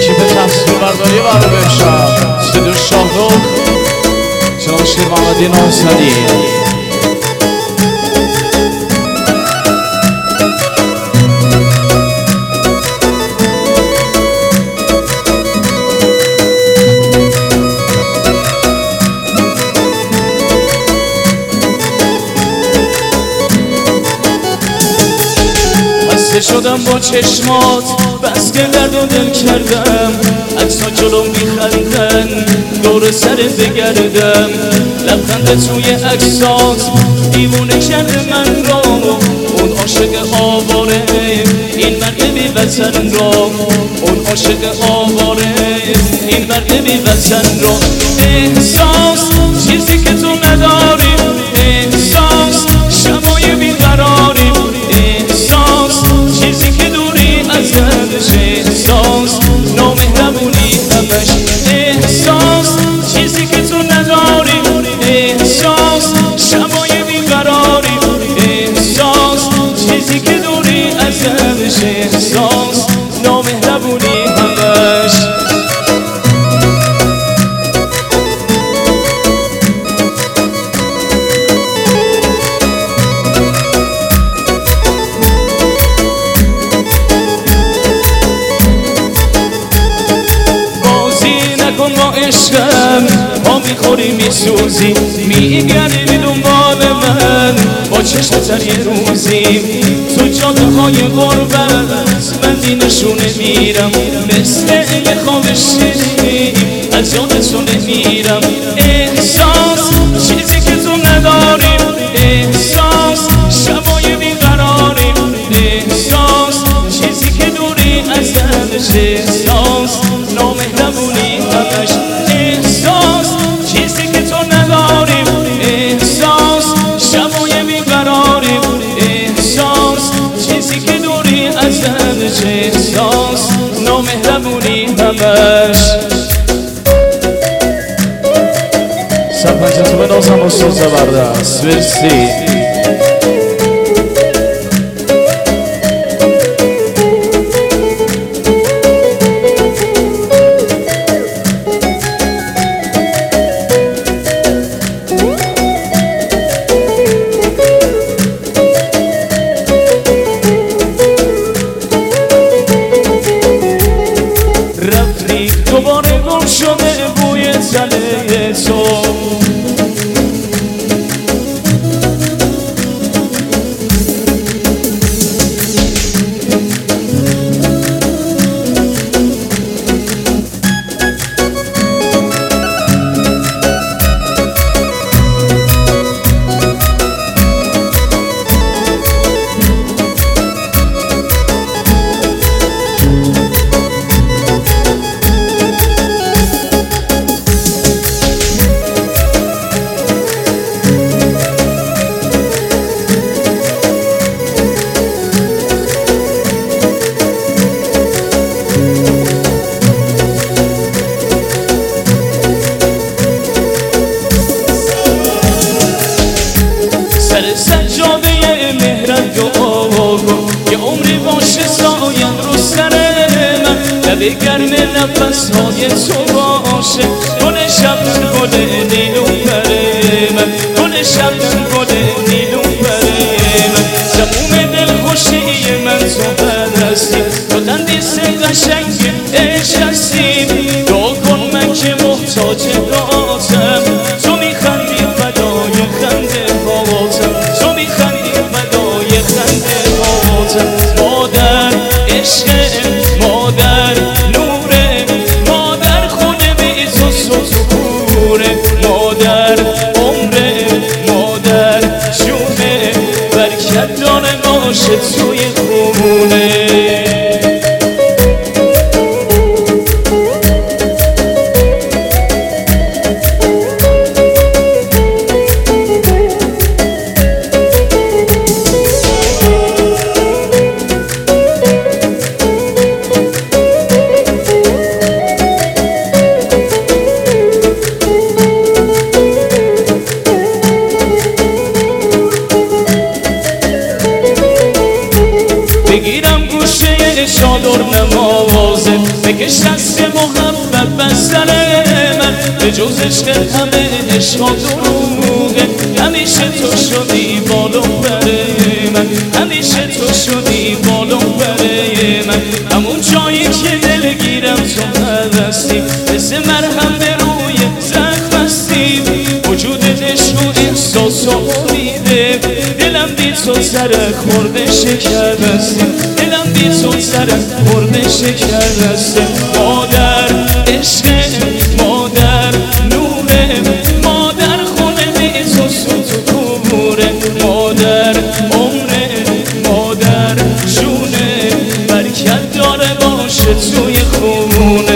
اکیپ تصویر برداری برنامه امشب استودیو شاهرخ جناب شیر محمدی ناصری. شدم با چشمات بس که درد و دل کردم، عکس‌ها جلو میخندن دور سرت بگردم، لبخند توی عکسات دیوونه کرده من را، اون عاشق آواره این مرد بی وطن را، اون عاشق آواره این مرد بی وطن را. احساس چیزی که تو نداری، احساس شبای بیقراری، احساس چیزی که دوری ازش، احساس نامهربونی همش، احساس چیزی که تو نداری، احساس شبای بیقراری، احساس چیزی که دوری ازش، احساس نامهربونی همش. ما میخوری میسوزی میگردی دنبال من با چشم تر یه روزی تو جاده های غربت من دینشونه میرم مثل یه خواب شیری از یادتون میرم. احساس چیزی که تو نداری، احساس شبای بیقراری، احساس چیزی که دوری ازش، احساس نامهربونی همش، احساس چیزی که تو نداری، احساس شبای بیقراری، احساس چیزی که دوری ازش، احساس نامهربونی همش. سرپنجتو بنازم و سوز بردست مرسی. دوباره گم شده بوی تله تو، سجاده مهرت دعا کن یه عمری باشه سایم رو سر من، لب گرم نفس های تو باشه گل شبنم گل نیلوفر من، گل شبنم گل نیلوفر من، زبون دلخوشی من تو هستی، تو تندیس قشنگ عشق هستی، دعا کن من که محتاج راتم، تو میخندی فدای خنده هاتم، تو میخندی فدای خنده هاتم. مادر عشق مادر نوره، مادر خود بی تو سطوره، مادر عمره مادر جونه، برکت داره باشه توی خونه. نمازه بکش دست محبت بر سر من به جز عشق همه عشق و دروغه همیشه تو شدی بالو بر من همیشه تو شدی بالو بر من همون جایی که دلگیرم تو هستی مثل مرهم به روی زخم هستی وجود عشق و احساس و امیده دلم بی تو سر خورده شکسته دلم بی تو سر خورده شکسته مادر عشق مادر نوره مادر خونه بی تو سوت و کوره مادر عمره مادر جونه برکت داره باشه توی خونه